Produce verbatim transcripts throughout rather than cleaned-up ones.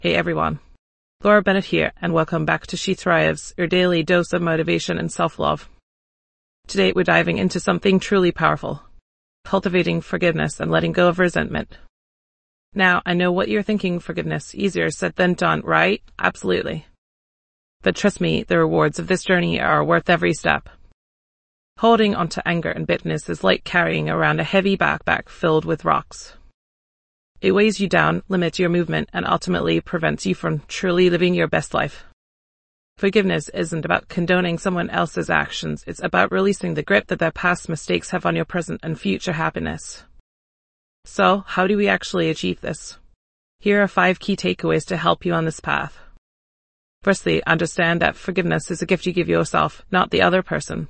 Hey everyone, Laura Bennett here, and welcome back to She Thrives, your daily dose of motivation and self-love. Today we're diving into something truly powerful, cultivating forgiveness and letting go of resentment. Now, I know what you're thinking, forgiveness, easier said than done, right? Absolutely. But trust me, the rewards of this journey are worth every step. Holding onto anger and bitterness is like carrying around a heavy backpack filled with rocks. It weighs you down, limits your movement, and ultimately prevents you from truly living your best life. Forgiveness isn't about condoning someone else's actions, it's about releasing the grip that their past mistakes have on your present and future happiness. So, how do we actually achieve this? Here are five key takeaways to help you on this path. Firstly, understand that forgiveness is a gift you give yourself, not the other person.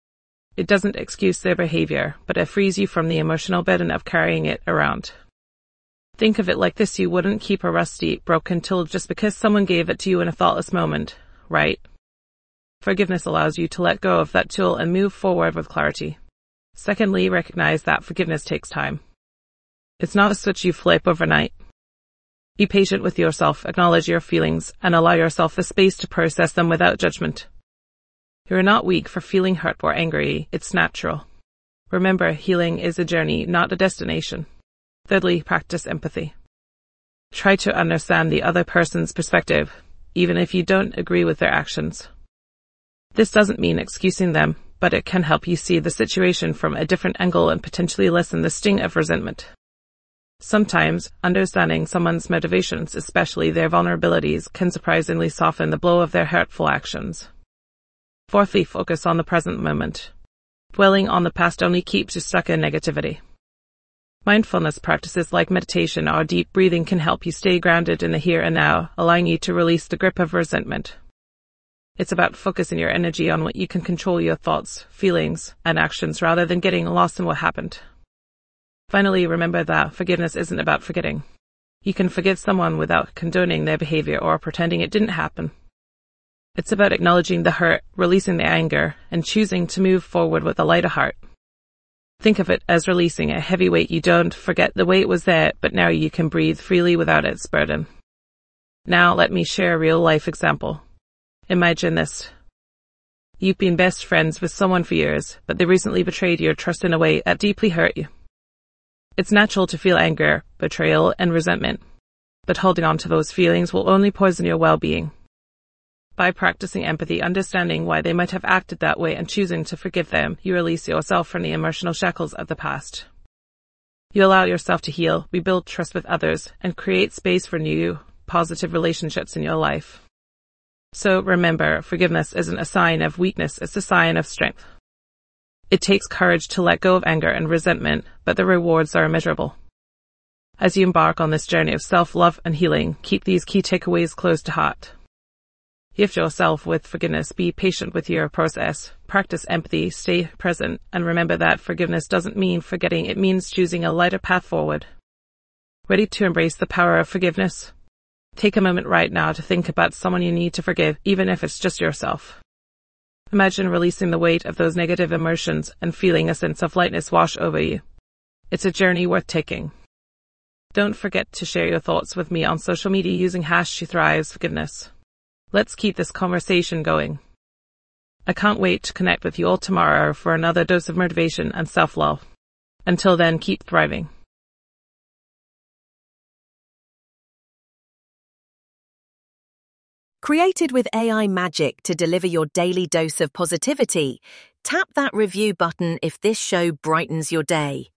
It doesn't excuse their behavior, but it frees you from the emotional burden of carrying it around. Think of it like this: you wouldn't keep a rusty, broken tool just because someone gave it to you in a thoughtless moment, right? Forgiveness allows you to let go of that tool and move forward with clarity. Secondly, recognize that forgiveness takes time. It's not a switch you flip overnight. Be patient with yourself, acknowledge your feelings, and allow yourself the space to process them without judgment. You're not weak for feeling hurt or angry, it's natural. Remember, healing is a journey, not a destination. Thirdly, practice empathy. Try to understand the other person's perspective, even if you don't agree with their actions. This doesn't mean excusing them, but it can help you see the situation from a different angle and potentially lessen the sting of resentment. Sometimes, understanding someone's motivations, especially their vulnerabilities, can surprisingly soften the blow of their hurtful actions. Fourthly, focus on the present moment. Dwelling on the past only keeps you stuck in negativity. Mindfulness practices like meditation or deep breathing can help you stay grounded in the here and now, allowing you to release the grip of resentment. It's about focusing your energy on what you can control: your thoughts, feelings, and actions, rather than getting lost in what happened. Finally, remember that forgiveness isn't about forgetting. You can forgive someone without condoning their behavior or pretending it didn't happen. It's about acknowledging the hurt, releasing the anger, and choosing to move forward with a lighter heart. Think of it as releasing a heavy weight. You don't forget the weight was there, but now you can breathe freely without its burden. Now let me share a real-life example. Imagine this. You've been best friends with someone for years, but they recently betrayed your trust in a way that deeply hurt you. It's natural to feel anger, betrayal, and resentment, but holding on to those feelings will only poison your well-being. By practicing empathy, understanding why they might have acted that way, and choosing to forgive them, you release yourself from the emotional shackles of the past. You allow yourself to heal, rebuild trust with others, and create space for new, positive relationships in your life. So remember, forgiveness isn't a sign of weakness, it's a sign of strength. It takes courage to let go of anger and resentment, but the rewards are immeasurable. As you embark on this journey of self-love and healing, keep these key takeaways close to heart. Gift yourself with forgiveness, be patient with your process, practice empathy, stay present, and remember that forgiveness doesn't mean forgetting, it means choosing a lighter path forward. Ready to embrace the power of forgiveness? Take a moment right now to think about someone you need to forgive, even if it's just yourself. Imagine releasing the weight of those negative emotions and feeling a sense of lightness wash over you. It's a journey worth taking. Don't forget to share your thoughts with me on social media using hash SheThrivesForgiveness. Let's keep this conversation going. I can't wait to connect with you all tomorrow for another dose of motivation and self-love. Until then, keep thriving. Created with A I magic to deliver your daily dose of positivity, tap that review button if this show brightens your day.